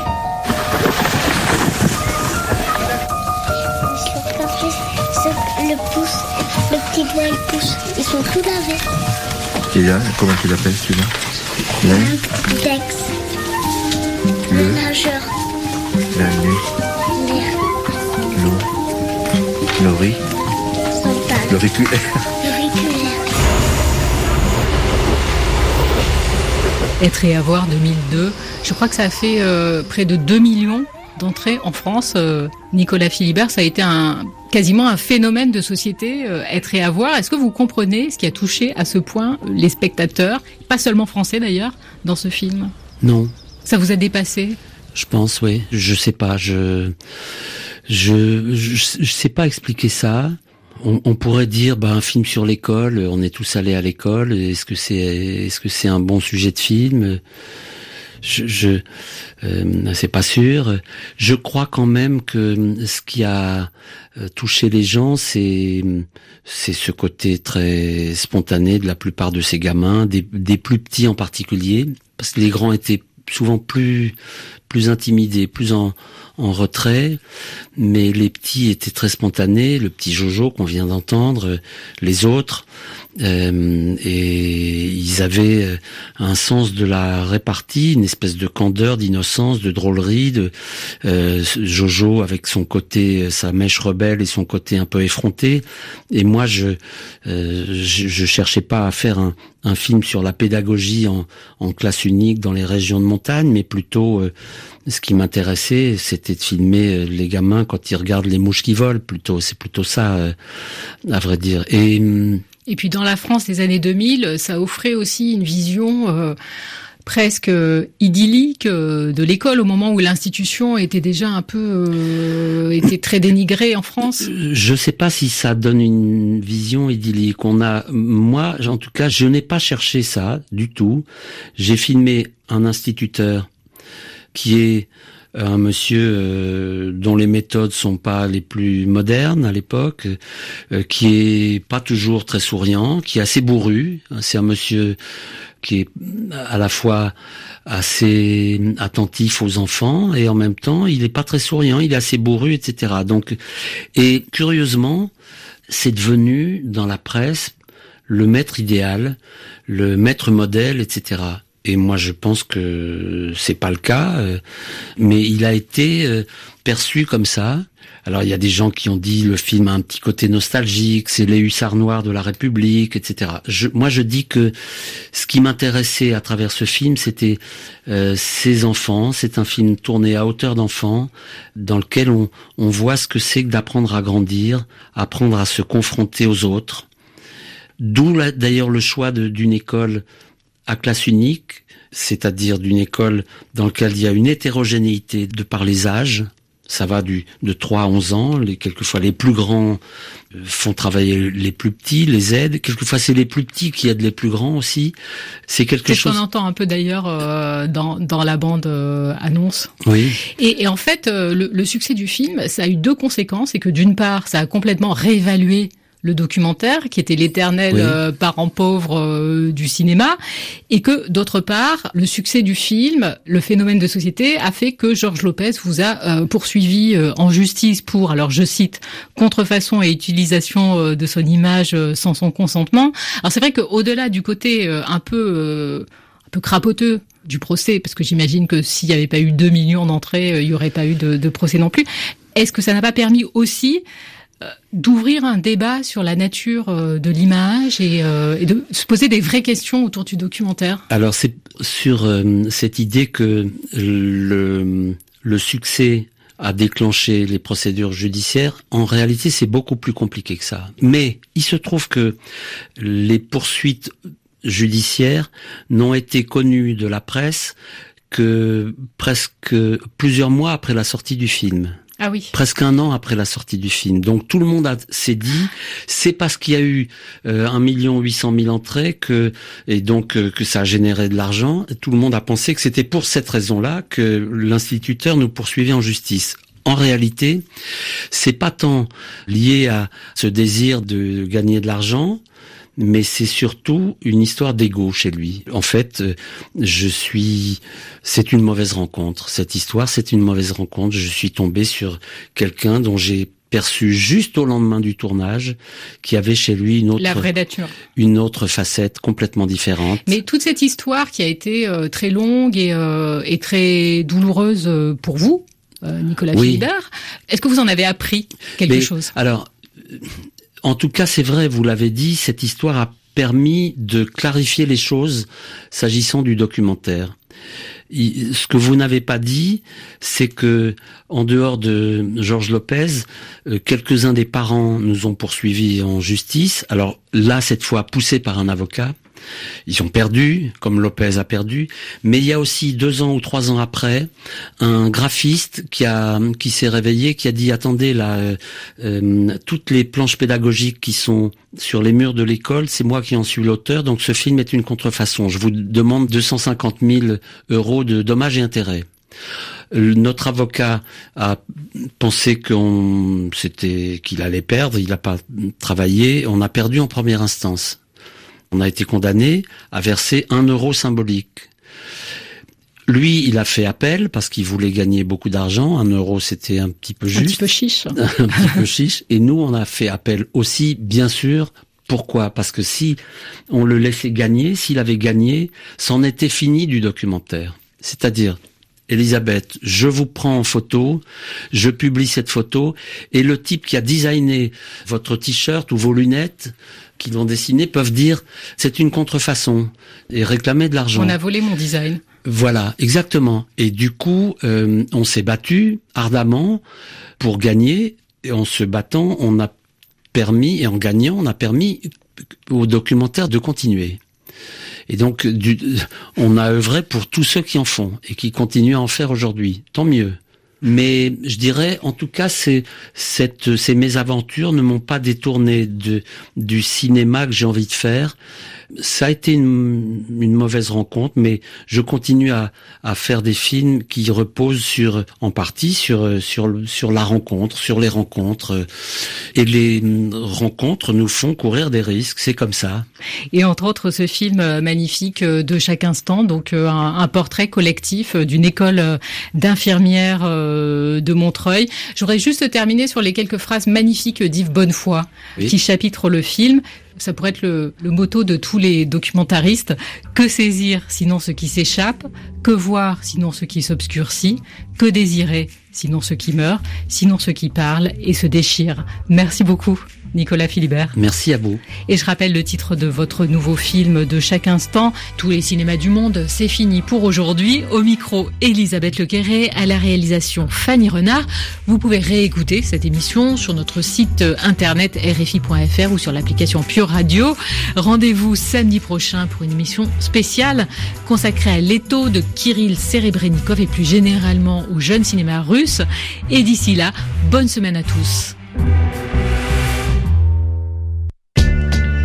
Le pouce, le petit doigt et le pouce, ils sont tout lavés. Et là, comment tu l'appelles celui-là? L'index. Le, le nageur. La nuit. L'eau. L'ori. L'auriculaire. L'auriculaire. Être et avoir deux mille deux, je crois que ça a fait euh, près de deux millions d'entrées en France. Euh, Nicolas Philibert, ça a été un quasiment un phénomène de société, euh, Être et avoir. Est-ce que vous comprenez ce qui a touché à ce point les spectateurs, pas seulement français d'ailleurs, dans ce film? Non. Ça vous a dépassé? Je pense, oui. Je sais pas. Je je je, je sais pas expliquer ça. On, on pourrait dire, bah, un film sur l'école. On est tous allés à l'école. Est-ce que c'est est-ce que c'est un bon sujet de film? Je, je euh, c'est pas sûr. Je crois quand même que ce qui a touché les gens, c'est c'est ce côté très spontané de la plupart de ces gamins, des, des plus petits en particulier, parce que les grands étaient souvent plus plus intimidés, plus en en retrait, mais les petits étaient très spontanés. Le petit Jojo qu'on vient d'entendre, les autres. Euh, et ils avaient un sens de la répartie, une espèce de candeur, d'innocence, de drôlerie, de euh, Jojo avec son côté, sa mèche rebelle et son côté un peu effronté. Et moi, je euh, je, je cherchais pas à faire un, un film sur la pédagogie en, en classe unique dans les régions de montagne, mais plutôt euh, ce qui m'intéressait, c'était de filmer les gamins quand ils regardent les mouches qui volent. Plutôt, c'est plutôt ça, euh, à vrai dire. Et Et puis dans la France des années deux mille, ça offrait aussi une vision euh, presque euh, idyllique euh, de l'école au moment où l'institution était déjà un peu euh, était très dénigrée en France. Je sais pas si ça donne une vision idyllique. On a, moi, en tout cas, je n'ai pas cherché ça du tout. J'ai filmé un instituteur qui est un monsieur euh, dont les méthodes sont pas les plus modernes à l'époque, euh, qui est pas toujours très souriant, qui est assez bourru. C'est un monsieur qui est à la fois assez attentif aux enfants et en même temps il est pas très souriant, il est assez bourru, et cetera. Donc, et curieusement, c'est devenu dans la presse le maître idéal, le maître modèle, et cetera. Et moi, je pense que c'est pas le cas, euh, mais il a été euh, perçu comme ça. Alors, il y a des gens qui ont dit le film a un petit côté nostalgique, c'est les hussards noirs de la République, et cetera. Je, moi, je dis que ce qui m'intéressait à travers ce film, c'était euh, ces enfants. C'est un film tourné à hauteur d'enfant, dans lequel on, on voit ce que c'est que d'apprendre à grandir, apprendre à se confronter aux autres. D'où la, d'ailleurs le choix de, d'une école à classe unique, c'est-à-dire d'une école dans laquelle il y a une hétérogénéité de par les âges. Ça va du de trois à onze ans, les quelquefois les plus grands font travailler les plus petits, les aident, quelquefois c'est les plus petits qui aident les plus grands aussi. C'est quelque c'est chose qu'on entend un peu d'ailleurs euh, dans dans la bande euh, annonce. Oui. Et, et en fait euh, le, le succès du film, ça a eu deux conséquences, c'est que d'une part, ça a complètement réévalué le documentaire, qui était l'éternel oui. euh, parent pauvre euh, du cinéma, et que, d'autre part, le succès du film, le phénomène de société, a fait que Georges Lopez vous a euh, poursuivi euh, en justice pour, alors je cite, contrefaçon et utilisation euh, de son image euh, sans son consentement. Alors c'est vrai qu'au-delà du côté euh, un peu euh, un peu crapoteux du procès, parce que j'imagine que s'il n'y avait pas eu deux millions d'entrées, euh, il n'y aurait pas eu de, de procès non plus, est-ce que ça n'a pas permis aussi d'ouvrir un débat sur la nature de l'image et, euh, et de se poser des vraies questions autour du documentaire? Alors c'est sur euh, cette idée que le, le succès a déclenché les procédures judiciaires. En réalité, c'est beaucoup plus compliqué que ça. Mais il se trouve que les poursuites judiciaires n'ont été connues de la presse que presque plusieurs mois après la sortie du film. Ah oui. Presque un an après la sortie du film. Donc tout le monde a, s'est dit, c'est parce qu'il y a eu euh, un million huit cent mille entrées que et donc euh, que ça a généré de l'argent. Tout le monde a pensé que c'était pour cette raison-là que l'instituteur nous poursuivait en justice. En réalité, c'est pas tant lié à ce désir de gagner de l'argent, mais c'est surtout une histoire d'ego chez lui. En fait, je suis... C'est une mauvaise rencontre. Cette histoire, c'est une mauvaise rencontre. Je suis tombé sur quelqu'un dont j'ai perçu juste au lendemain du tournage qui avait chez lui une autre... La vraie nature. Une autre facette complètement différente. Mais toute cette histoire qui a été euh, très longue et, euh, et très douloureuse euh, pour vous, euh, Nicolas oui. Philibert, est-ce que vous en avez appris quelque mais, chose? Alors... En tout cas, c'est vrai, vous l'avez dit, cette histoire a permis de clarifier les choses s'agissant du documentaire. Ce que vous n'avez pas dit, c'est que, en dehors de Georges Lopez, quelques-uns des parents nous ont poursuivis en justice. Alors là, cette fois, poussés par un avocat. Ils ont perdu, comme Lopez a perdu, mais il y a aussi deux ans ou trois ans après, un graphiste qui a qui s'est réveillé, qui a dit attendez là, euh, euh, toutes les planches pédagogiques qui sont sur les murs de l'école, c'est moi qui en suis l'auteur, donc ce film est une contrefaçon. Je vous demande deux cent cinquante mille euros de dommages et intérêts. Notre avocat a pensé qu'on c'était qu'il allait perdre, il n'a pas travaillé, on a perdu en première instance. On a été condamné à verser un euro symbolique. Lui, il a fait appel parce qu'il voulait gagner beaucoup d'argent. Un euro, c'était un petit peu juste. Un petit peu chiche. un petit peu chiche. Et nous, on a fait appel aussi, bien sûr. Pourquoi? Parce que si on le laissait gagner, s'il avait gagné, c'en était fini du documentaire. C'est-à-dire, Elisabeth, je vous prends en photo, je publie cette photo, et le type qui a designé votre t-shirt ou vos lunettes, qui l'ont dessiné, peuvent dire c'est une contrefaçon et réclamer de l'argent. On a volé mon design. Voilà, exactement. Et du coup, euh, on s'est battu ardemment pour gagner. Et en se battant, on a permis, et en gagnant, on a permis au documentaire de continuer. Et donc, du, on a œuvré pour tous ceux qui en font et qui continuent à en faire aujourd'hui. Tant mieux. Mais je dirais, en tout cas, c'est, cette, ces mésaventures ne m'ont pas détourné de, du cinéma que j'ai envie de faire. Ça a été une, une mauvaise rencontre, mais je continue à, à faire des films qui reposent sur, en partie sur, sur, sur la rencontre, sur les rencontres. Et les rencontres nous font courir des risques, c'est comme ça. Et entre autres, ce film magnifique de chaque instant, donc un, un portrait collectif d'une école d'infirmières de Montreuil. J'aurais juste terminé sur les quelques phrases magnifiques d'Yves Bonnefoy, oui, qui chapitrent le film. Ça pourrait être le, le motto de tous les documentaristes. Que saisir, sinon ce qui s'échappe? Que voir, sinon ce qui s'obscurcit? Que désirer, sinon ce qui meurt? Sinon ce qui parle et se déchire? Merci beaucoup, Nicolas Philibert. Merci à vous. Et je rappelle le titre de votre nouveau film de chaque instant. Tous les cinémas du monde, c'est fini pour aujourd'hui. Au micro, Elisabeth Lequerret, à la réalisation Fanny Renard. Vous pouvez réécouter cette émission sur notre site internet R F I point F R ou sur l'application Pure Radio. Rendez-vous samedi prochain pour une émission spéciale consacrée à l'étau de Kirill Serebrennikov et plus généralement au jeune cinéma russe. Et d'ici là, bonne semaine à tous.